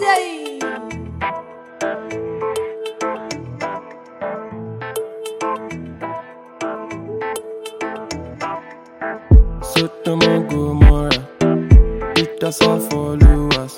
Sodom Gomorrah, Peter some followers.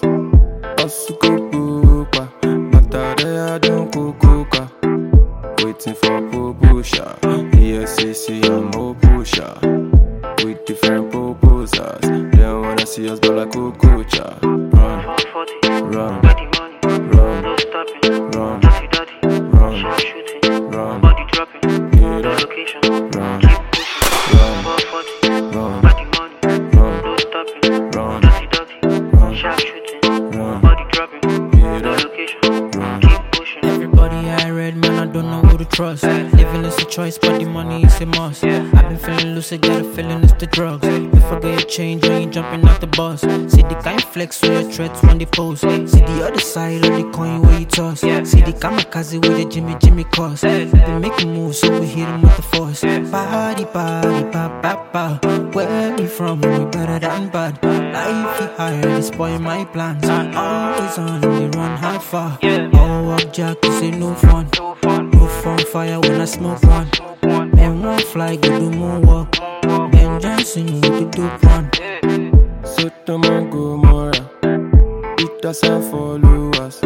Osukupupa, Batarea don't kukuka. Waiting for Popusha, ESCC and Mopusha. With different proposals, they don't wanna see us but like Kukucha. Run, 440, run, got the money, run, no stopping, run, dirty, run, sharp shooting, run, body dropping, get no up, location, run, keep pushing, run, 440, run, got the money, run, no stopping, run, dirty, sharp shooting, run, body dropping, get no up, location, run. keep pushing. Everybody I read, man, I don't know who to trust. Living is a choice, but the money is a must. I've been feeling lucid, got a feeling it's the drugs. If I get a change when you jumping out the bus. See the kind flex with your threats when they post. See the other side of the coin where you toss. See the kamikaze with the Jimmy cost. We've been making moves, so we hit them with the force. Party, party, pa, pa, pa. Where we from, we better than bad. Life is higher, they spoil my plans. Always on the run, how far? Oh, up Jack, this ain't no fun. Roof on fire when I smoke one. And one fly, go do moonwalk. Ben Johnson with the dope one. Sodom Gomorrah, Peter some followers.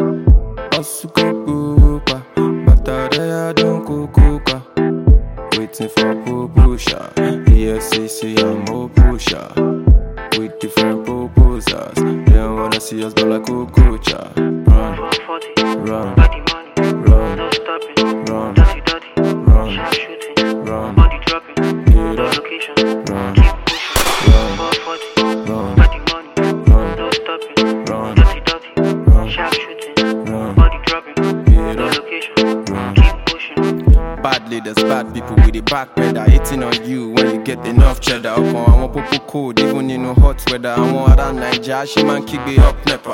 Osukupupa, Batarea don't kukuka. Waiting for Popusha, ESCC and Mopusha. With different proposals, they don't wanna see us but like Kukucha. Run, 440, run, got the money, run, no stopping, run, dirty, run, sharp shooting, run, body dropping, get no up, location, run, keep pushing, run, 440, run, got the money, run, no stopping, run, dirty, sharp shooting, run, body dropping, get no up, location, run. keep pushing. Bad leaders, bad people with the back pedal, hitting on you when you get enough cheddar. Up on I want popo cold, even in no hot weather. I want around Nigeria, she man keep it up nepa.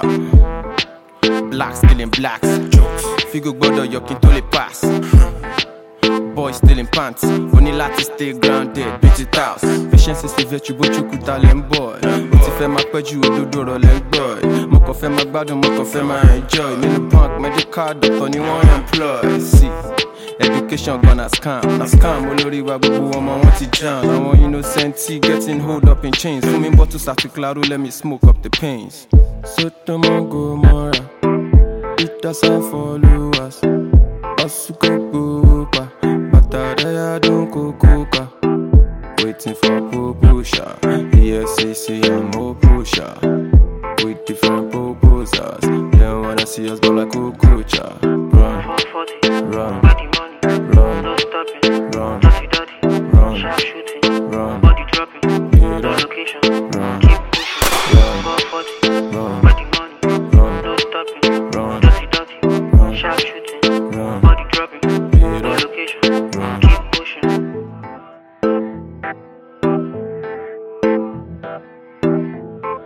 Blacks killing blacks, jokes. Figo bodo yokin to le pass. Boys stealing pants, only lati stay grounded, beat it out. Patience is a virtue, but you could talent boy. But if I'm a pet you, do rolling boy. Moko fe my bad, moko fe my enjoy. Me no punk, medical card, doctor, you want employ. See. Education gonna scam, na scam. Olori wa bubu woman want to jam. I want innocent tea getting hold up in chains. For me bottles at the claro, let me smoke up the pains. Sodom Gomorrah, Peter some followers. Osukupupa, Batarea don't kukuka. Waiting for Popusha, ESCC and Mopusha. With different proposals, they don't wanna see us but like Kukucha. Run, 440, run, got the money, run, no stopping, run, dirty, run, sharp shooting, run, body dropping, get no up, location, run, keep pushing, run, 440, run, got the money, run, no stopping, run, dirty, sharp shooting, run, body dropping, get no up, location, run. keep pushing.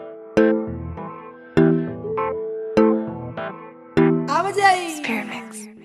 Spirit Mix.